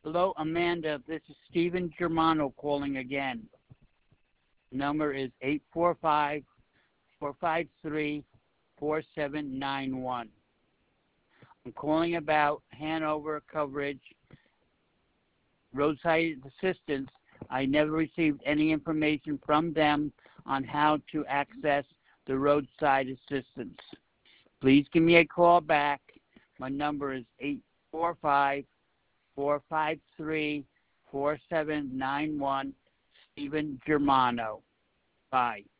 Hello, Amanda. This is Stephen Germano calling again. Number is 845-453-4791. I'm calling about Hanover coverage, roadside assistance. I never received any information from them on how to access the roadside assistance. Please give me a call back. My number is 845-453-4791, Stephen Germano. Bye.